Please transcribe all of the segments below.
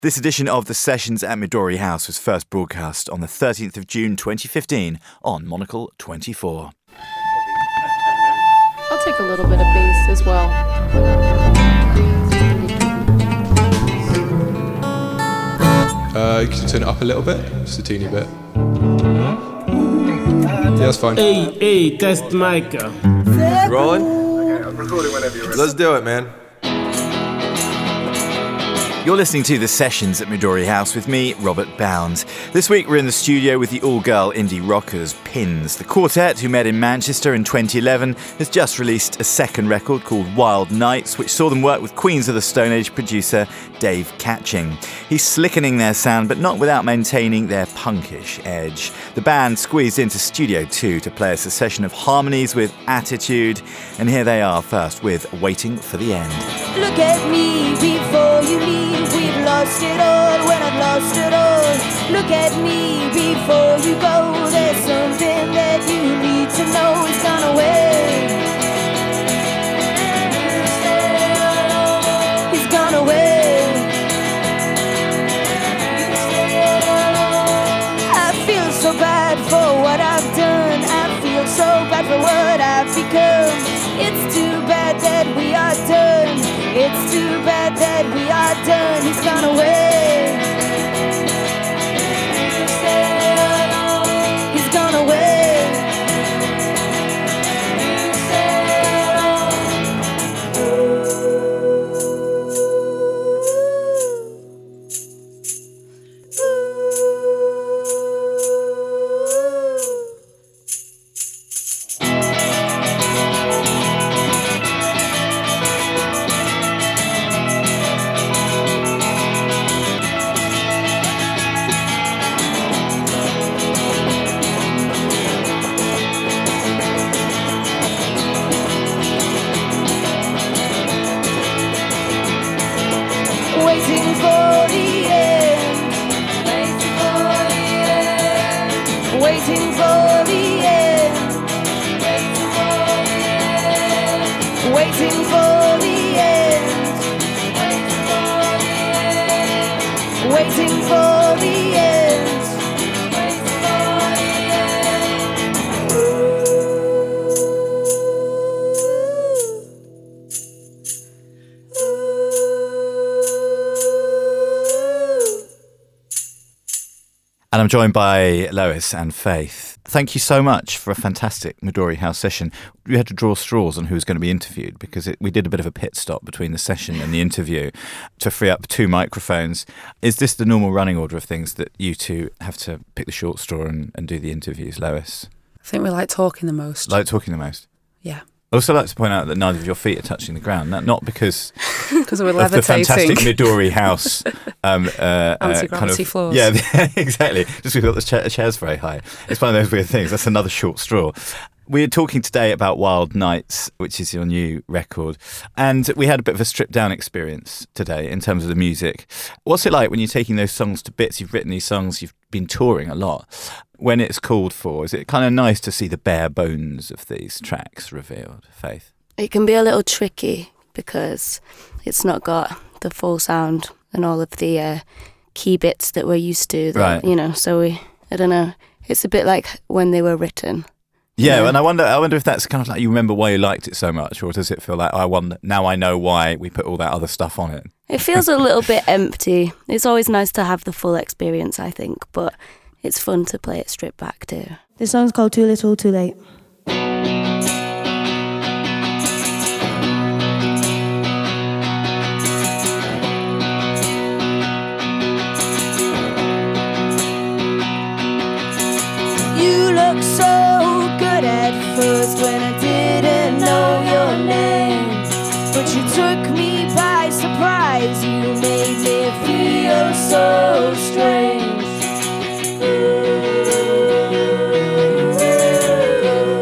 This edition of The Sessions at Midori House was first broadcast on the 13th of June 2015 on Monocle 24. I'll take a little bit of bass as well. You can turn it up a little bit, just a teeny bit. Yeah, that's fine. Hey, test mic. Rolling? Okay, I'm recording whenever you're ready. Let's do it, man. You're listening to The Sessions at Midori House with me, Robert Bounds. This week we're in the studio with the all-girl indie rockers Pins. The quartet, who met in Manchester in 2011, has just released a second record called Wild Nights, which saw them work with Queens of the Stone Age producer Dave Catching. He's slickening their sound, but not without maintaining their punkish edge. The band squeezed into Studio 2 to play us a session of harmonies with attitude, and here they are first with Waiting for the End. Look at me before you leave. We've lost it all when I've lost it all. Look at me before you go. There's something that you need to know. It's gone away. It's gone away. I feel so bad for what I've done. I feel so bad for what I've become. It's too bad that we are done. It's too bad that we are done. He's gone away. He's gone away. Waiting for the end. Waiting for the end. Waiting for the end. Waiting for the end. And I'm joined by Lois and Faith. Thank you so much for a fantastic Midori House session. We had to draw straws on who was going to be interviewed because we did a bit of a pit stop between the session and the interview to free up 2 microphones. Is this the normal running order of things that you two have to pick the short straw and do the interviews, Lois? I think we like talking the most. Like talking the most? Yeah. I'd also like to point out that neither of your feet are touching the ground, not because we're levitating. Of the fantastic Midori House anti-gravity kind of, floors. Yeah, exactly. Just we've got the chairs very high. It's one of those weird things. That's another short straw. We're talking today about Wild Nights, which is your new record. And we had a bit of a stripped-down experience today in terms of the music. What's it like when you're taking those songs to bits? You've written these songs, you've been touring a lot. When it's called for, is it kind of nice to see the bare bones of these tracks revealed, Faith? It can be a little tricky because it's not got the full sound and all of the key bits that we're used to. Right. You know, so I don't know. It's a bit like when they were written. Yeah, and I wonder if that's kind of like you remember why you liked it so much, or does it feel like now I know why we put all that other stuff on it? It feels a little bit empty. It's always nice to have the full experience, I think, but it's fun to play it stripped back too. This song's called Too Little, Too Late. You look so good at first when I didn't know your name, but you took me by surprise. You made me feel so strange.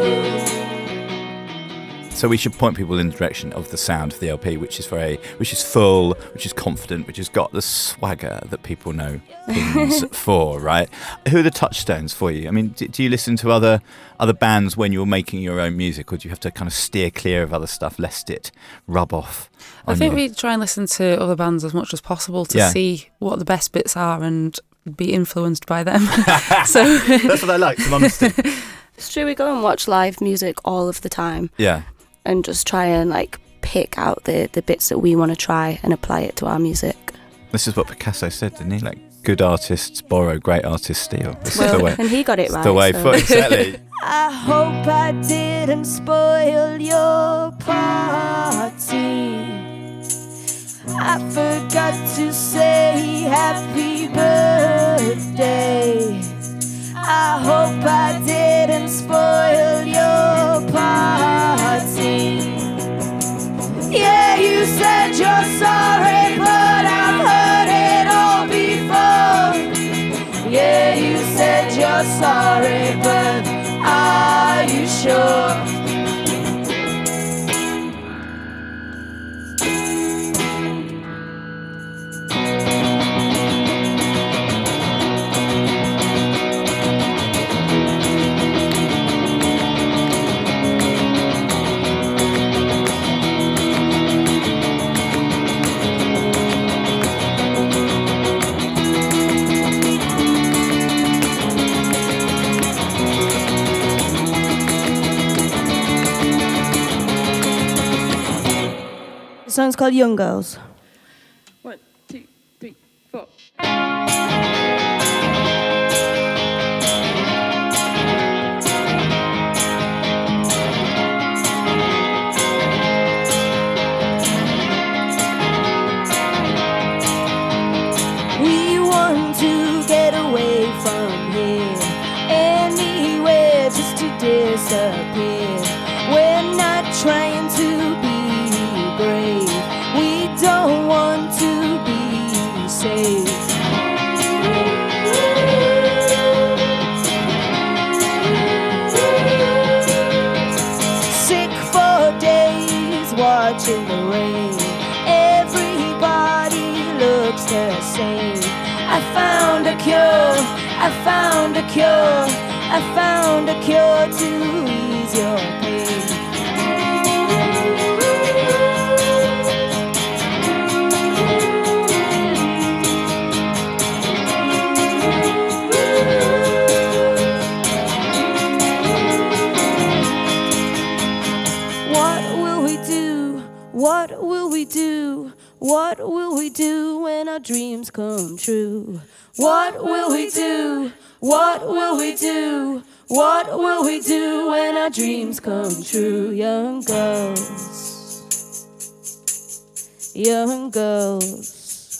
So we should point people in the direction of the sound of the LP, which is full, which is confident, which has got the swagger that people know Pins for, right? Who are the touchstones for you? I mean, do you listen to other bands when you're making your own music, or do you have to kind of steer clear of other stuff lest it rub off on I think you? we try and listen to other bands as much as possible to see what the best bits are and be influenced by them. So that's what I like, some honesty. It's true, we go and watch live music all of the time. Yeah. And just try and pick out the bits that we want to try and apply it to our music. This is what Picasso said, didn't he? Good artists borrow, great artists steal. This is the way. And he got it right. The way so. for exactly. I hope I didn't spoil your party. I forgot to say happy birthday. I hope I didn't spoil your party. Yeah, you said you're sorry, but I've heard it all before. Yeah, you said you're sorry, but are you sure? The song's called Young Girls. 1, 2, 3, 4. We want to get away from here, anywhere just to disappear. We're not trying to be brave, we don't want to be safe. Sick for days, watching the rain. Everybody looks the same. I found a cure, I found a cure, I found a cure to ease your pain. What will we do? What will we do? What will we do when our dreams come true? What will we do? What will we do? What will we do when our dreams come true? Young girls, young girls.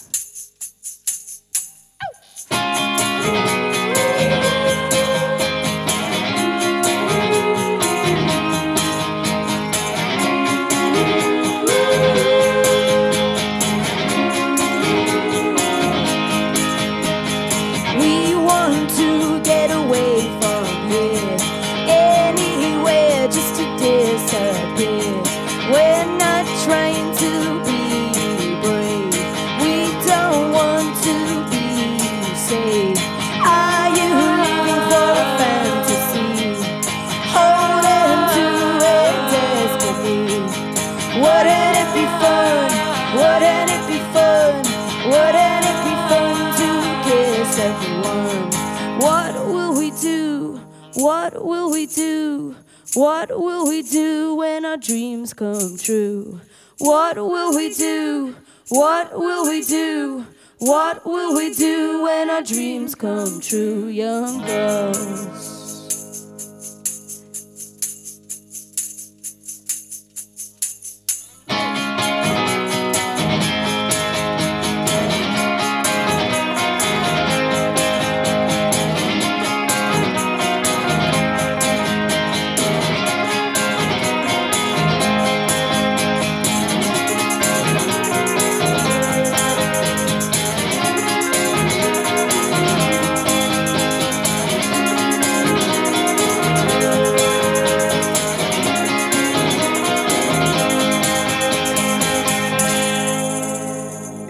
We want to get away from here, anywhere just to disappear. We're not trying to be brave, we don't want to be safe. Are you living for a fantasy, holding to it desperately? Wouldn't it be fun? Wouldn't it be fun? Wouldn't it be fun to kiss everyone? What will we do? What will we do? What will we do when our dreams come true? What will we do? What will we do? What will we do when our dreams come true? Young girls.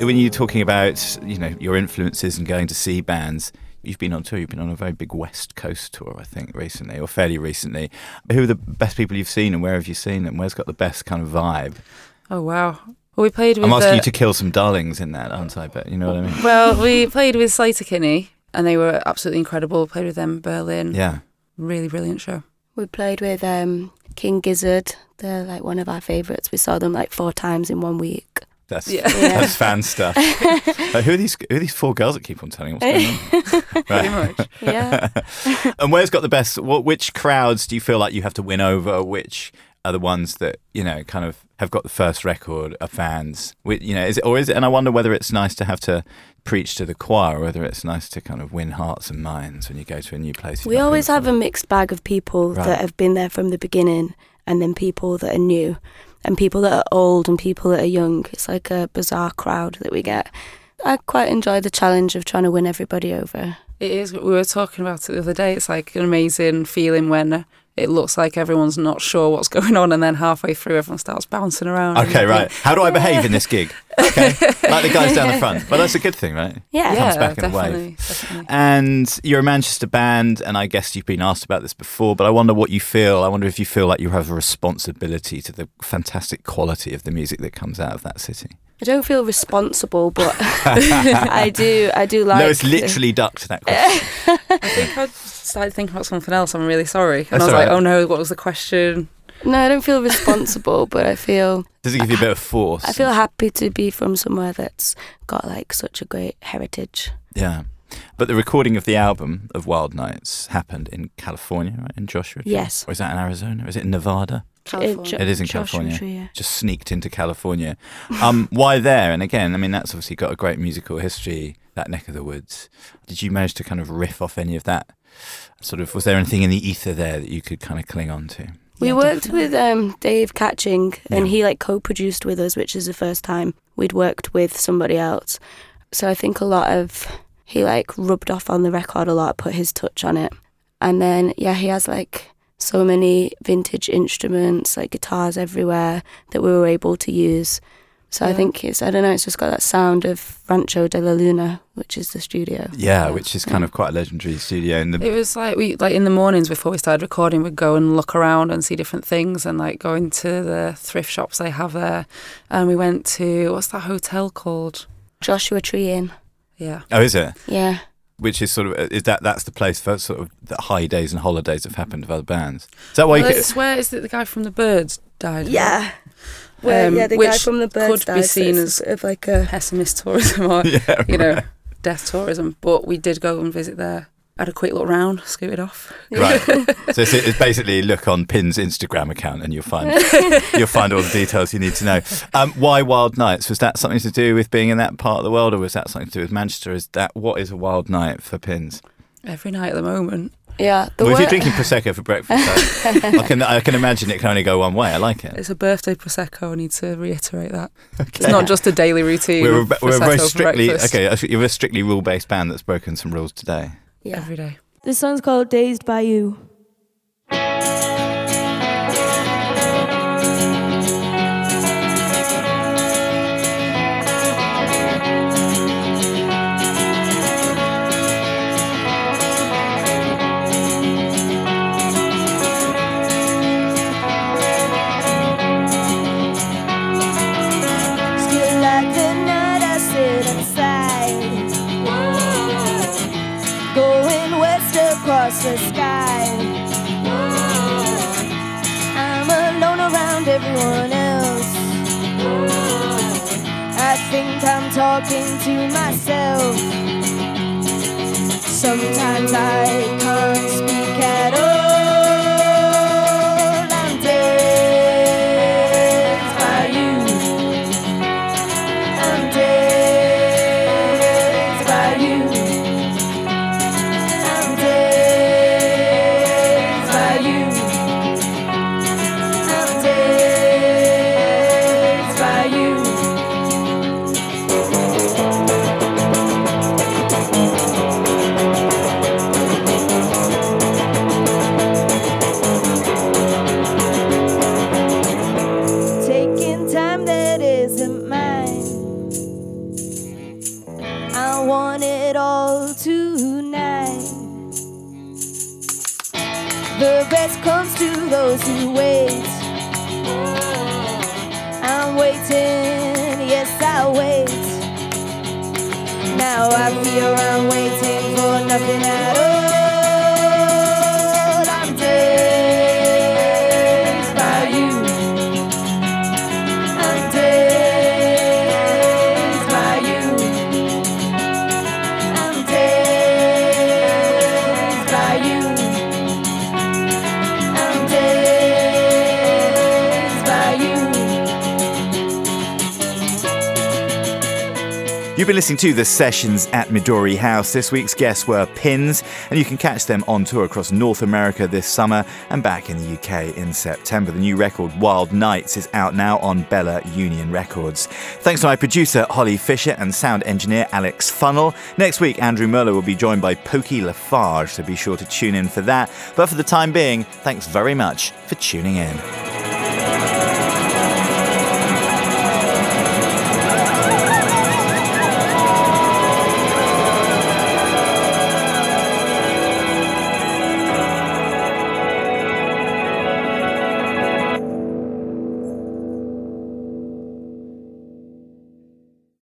when you're talking about, your influences and going to see bands, you've been on tour. You've been on a very big West Coast tour, I think, recently, or fairly recently. Who are the best people you've seen, and where have you seen them? Where's got the best kind of vibe? Oh, wow. Well, we played with I'm asking you to kill some darlings in that, aren't I? But you know what I mean? Well, we played with Sleater-Kinney, and they were absolutely incredible. Played with them in Berlin. Yeah. Really brilliant show. We played with King Gizzard. They're like one of our favourites. We saw them like 4 times in 1 week. That's fan stuff. Who are these 4 girls that keep on telling what's going on? Pretty much. Yeah. And where's got the best? Which crowds do you feel like you have to win over? Which are the ones that kind of have got the first record of fans? Is it? And I wonder whether it's nice to have to preach to the choir, or whether it's nice to kind of win hearts and minds when you go to a new place. We always have a mixed bag of people that have been there from the beginning, and then people that are new, and people that are old, and people that are young. It's like a bizarre crowd that we get. I quite enjoy the challenge of trying to win everybody over. It is. We were talking about it the other day. It's like an amazing feeling when it looks like everyone's not sure what's going on, and then halfway through everyone starts bouncing around. Okay, right. How do I behave in this gig? Okay, like the guys down the front. But that's a good thing, right? Yeah. It comes back in a wave. Definitely. And you're a Manchester band, and I guess you've been asked about this before, but I wonder what you feel. I wonder if you feel like you have a responsibility to the fantastic quality of the music that comes out of that city. I don't feel responsible, but I do like... No, it's literally ducked, that question. I think I started thinking about something else. I'm really sorry. And That's I was all like, right. oh no, what was the question? No, I don't feel responsible, but I feel... Does it give you a bit of force? I feel happy to be from somewhere that's got like such a great heritage. Yeah. But the recording of the album of Wild Nights happened in California, right? In Joshua Tree? Yes. Or is that in Arizona? Or is it in Nevada? California. It is in Joshua California. Tree, yeah. Just sneaked into California. Why there? And again, I mean, that's obviously got a great musical history, that neck of the woods. Did you manage to kind of riff off any of that? Was there anything in the ether there that you could kind of cling on to? We worked with Dave Catching, and Yeah. he like co-produced with us, which is the first time we'd worked with somebody else. So I think he like rubbed off on the record a lot, put his touch on it. And then, he has like so many vintage instruments, like guitars everywhere that we were able to use. So I think it's just got that sound of Rancho de la Luna, which is the studio. Yeah, which is kind of quite a legendary studio. It was like in the mornings before we started recording, we'd go and look around and see different things, and like go into the thrift shops they have there. And we went to, what's that hotel called? Joshua Tree Inn. Yeah. Oh, is it? Yeah. Which is that's the place for sort of the high days and holidays have happened of other bands. Is that why Well, I swear, is it the guy from the Birds died? Yeah. Well, the guy which from the Birds could be died, seen so as it's sort of like a pessimist tourism or, death tourism. But we did go and visit there. Had a quick look round, scooted off. Right. So it's basically look on Pin's Instagram account and you'll find all the details you need to know. Why Wild Nights? Was that something to do with being in that part of the world, or was that something to do with Manchester? What is a wild night for Pins? Every night at the moment. Yeah. If you're drinking Prosecco for breakfast, I can imagine it can only go one way. I like it. It's a birthday Prosecco, I need to reiterate that. Okay. It's not just a daily routine. We're Prosecco very for strictly breakfast. you're a strictly rule-based band that's broken some rules today. Yeah. Every day. This song's called Dazed by You. Still like the night I sit inside, going west across the sky. I'm alone around everyone else. I think I'm talking to myself. Sometimes I can't speak at all. I'm dazed by you. I'm dazed by you. I'm dazed by you. I'm dazed by you. all tonight. The best comes to those who wait. I'm waiting, yes I wait. Now I fear I'm waiting for nothing at all. I'm dazed by you. I'm dazed by you. I'm dazed by you. I'm dazed by you. You've been listening to The Sessions at Midori House. This week's guests were Pins, and you can catch them on tour across North America this summer and back in the UK in September. The new record, Wild Nights, is out now on Bella Union Records. Thanks to my producer, Holly Fisher, and sound engineer, Alex Funnell. Next week, Andrew Mueller will be joined by Pokey Lafarge, so be sure to tune in for that. But for the time being, thanks very much for tuning in.